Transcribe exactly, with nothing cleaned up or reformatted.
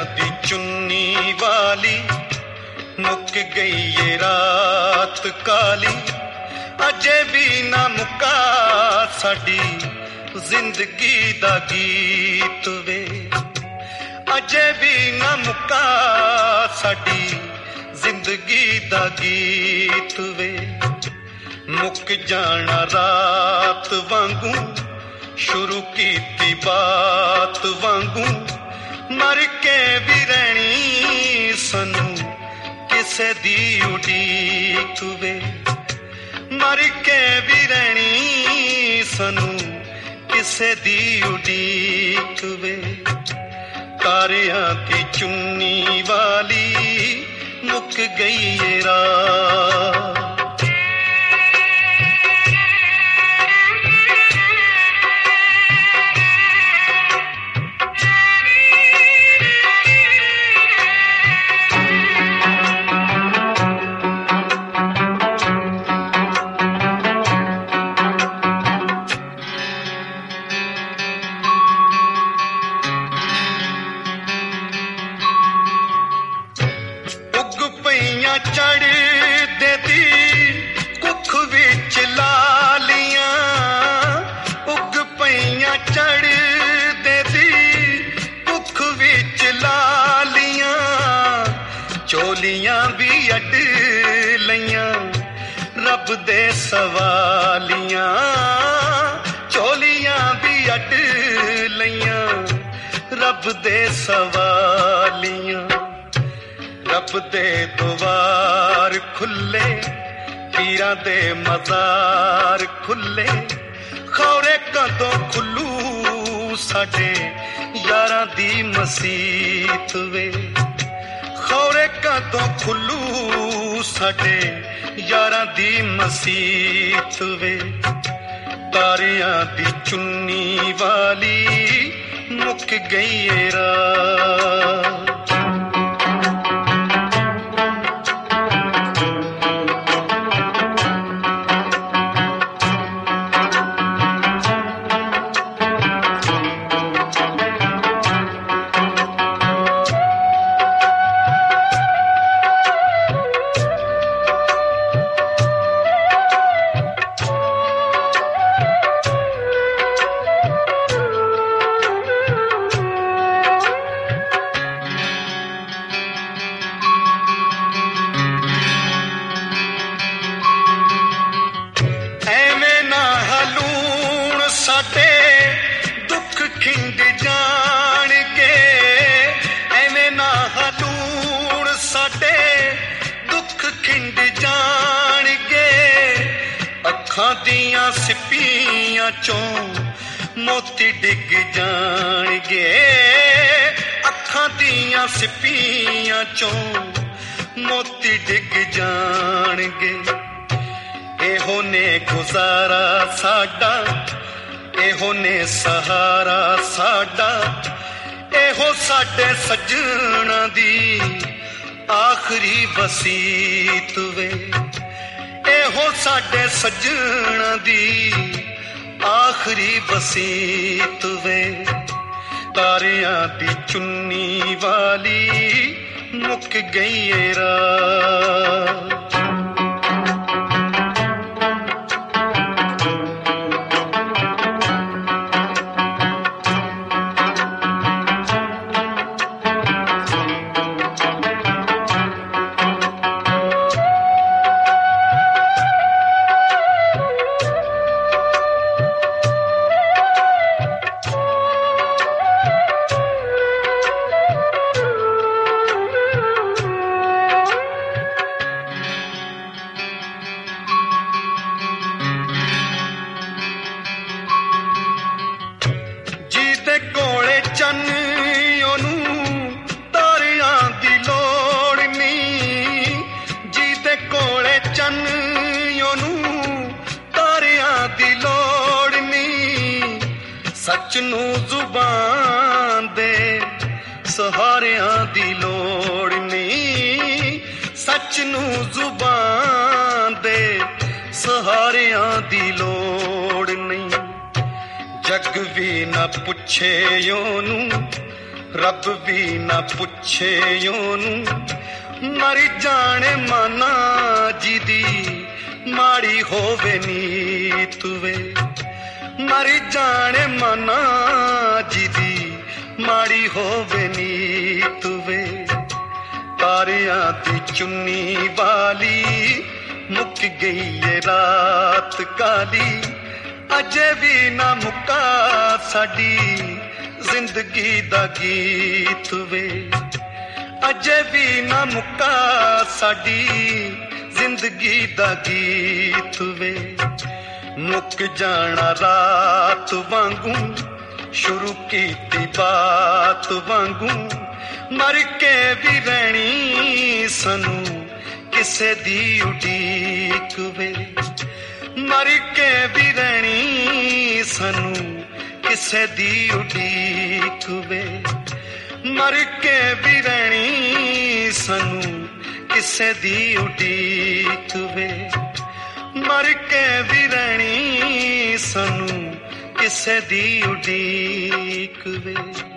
दी चुन्नी वाली मुक गई ये रात काली अजे भी ना मुका साडी जिंदगी दा गीत वे अजे भी ना मुका साडी जिंदगी दा गीत वे मुक जाना रात वांगू शुरू कीती बात वांगू मर के भी रहनी सानू किसे दी उड़ीक वे मर के भी रहनी सानू किसे दी उड़ीक वे तारियां दी चुन्नी वाली मुक गई ये रात रब दे सवालियां चोलियां भी अट लइयां रब दे सवालियां रब दे द्वार खुले पीरां दे मज़ार खुले खौरे कदों खुलू साडे यारां दी मसीत वे खौरे कदों खुलू साडे यारां दी मसीत वे तारियां दी चुन्नी वाली मुक गई ये रात सिपियां चों मोती डिग जाणगे अखां दियां सिपियां चों मोती डिग जाणगे एहो ने गुजारा साडा एहो ने सहारा साडा एहो साडे सजना दी आखरी वसीत वे एहो साडे सजना दी आखरी वसीत वे तारियां दी चुन्नी वाली मुक गई ये रात सच नू जुबान दे सहारियां दी लोड़ नहीं सच नू जुबान दे सहारियां दी लोड़ नहीं जग भी ना पुछे ओनू ਰੱਬ ਵੀ ਨਾ ਪੁੱਛੇ ਉਹਨੂੰ, ਮਰ ਜਾਣੇ ਮਾਨਾ ਜਿਹਦੀ ਮਾੜੀ ਹੋਵੇ ਨੀਤ ਵੇ, ਮਰ ਜਾਣੇ ਮਾਨਾ ਜਿਹਦੀ ਮਾੜੀ ਹੋਵੇ ਨੀਤ ਵੇ। ਤਾਰਿਆਂ ਦੀ ਚੁੰਨੀ ਵਾਲੀ ਮੁੱਕ ਗਈ ਏ ਰਾਤ ਕਾਲੀ, ਅਜੇ ਵੀ ਨਾ ਮੁੱਕਾ ਸਾਡੀ ਜ਼ਿੰਦਗੀ ਦਾ ਗੀਤ ਵੇ, ਅਜੇ ਵੀ ਨਾ ਮੁੱਕਾ ਸਾਡੀ ਜ਼ਿੰਦਗੀ ਦਾ ਗੀਤ ਵੇ। ਮੁੱਕ ਜਾਣਾ ਰਾਤ ਵਾਂਗੂ, ਸ਼ੁਰੂ ਕੀਤੀ ਬਾਤ ਵਾਂਗੂ, ਮਰ ਕੇ ਵੀ ਰਹਿਣੀ ਸਾਨੂੰ ਕਿਸੇ ਦੀ ਉਡੀਕ ਵੇ, ਮਰ ਕੇ ਵੀ ਰਹਿਣੀ ਸਾਨੂੰ ਕਿਸੇ ਦੀ ਉਡੀਕ ਵੇ, ਮਰ ਕੇ ਵੀ ਰਹਿਣੀ ਸਾਨੂੰ ਕਿਸੇ ਦੀ ਉਡੀਕ ਵੇ, ਮਰ ਕੇ ਵੀ ਰਹਿਣੀ ਸਾਨੂੰ ਕਿਸੇ ਦੀ ਉਡੀਕ ਵੇ।